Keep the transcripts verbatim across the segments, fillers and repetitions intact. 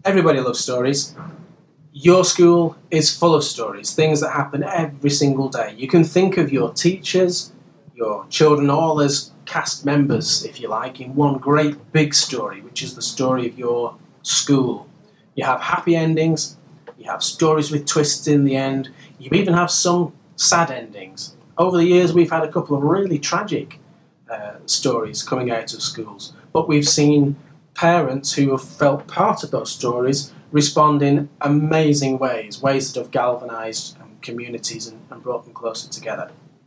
Everybody loves stories. Your school is full of stories, things that happen every single day. You can think of your teachers, your children, all as cast members, if you like, in one great big story, which is the story of your school. You have happy endings, you have stories with twists in the end, you even have some sad endings. Over the years, we've had a couple of really tragic uh, stories coming out of schools, but we've seen parents who have felt part of those stories respond in amazing ways, ways that have galvanised um, communities and, and brought them closer together.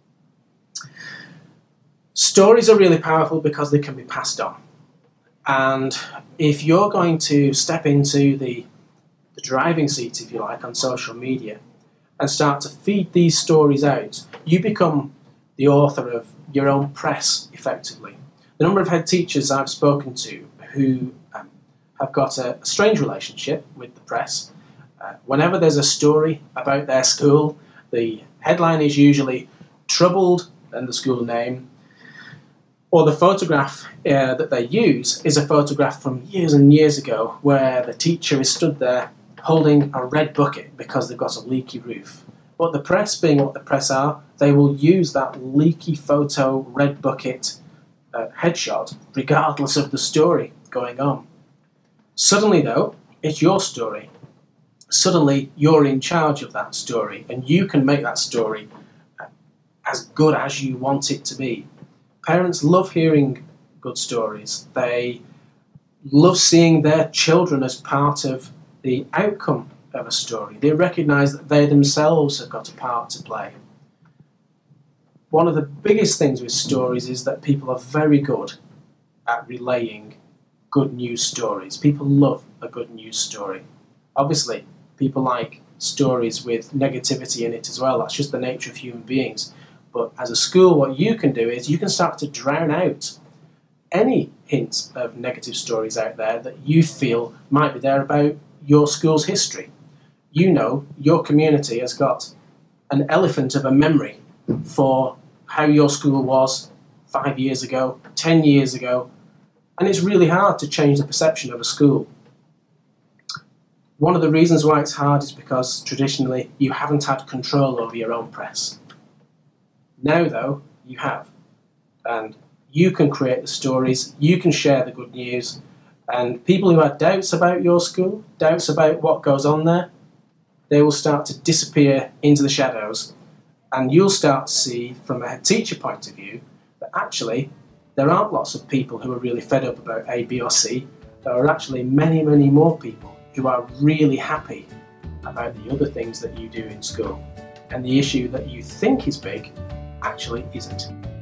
Stories are really powerful because they can be passed on. And if you're going to step into the, the driving seat, if you like, on social media and start to feed these stories out, you become the author of your own press, effectively. The number of head teachers I've spoken to who um, have got a, a strange relationship with the press. Uh, whenever there's a story about their school, the headline is usually Troubled and the school name, or the photograph uh, that they use is a photograph from years and years ago where the teacher is stood there holding a red bucket because they've got a leaky roof. But the press, being what the press are, they will use that leaky photo red bucket uh, headshot regardless of the story going on. Suddenly, though, it's your story. Suddenly, you're in charge of that story, and you can make that story as good as you want it to be. Parents love hearing good stories. They love seeing their children as part of the outcome of a story. They recognise that they themselves have got a part to play. One of the biggest things with stories is that people are very good at relaying good news stories. People love a good news story. Obviously, people like stories with negativity in it as well. That's just the nature of human beings. But as a school, what you can do is you can start to drown out any hints of negative stories out there that you feel might be there about your school's history. You know your community has got an elephant of a memory for how your school was five years ago, ten years ago, and it's really hard to change the perception of a school. One of the reasons why it's hard is because traditionally you haven't had control over your own press. Now, though, you have, and you can create the stories, you can share the good news, and people who had doubts about your school, doubts about what goes on there, they will start to disappear into the shadows, and you'll start to see, from a teacher point of view, that actually there aren't lots of people who are really fed up about A, B or C. There are actually many, many more people who are really happy about the other things that you do in school. And the issue that you think is big actually isn't.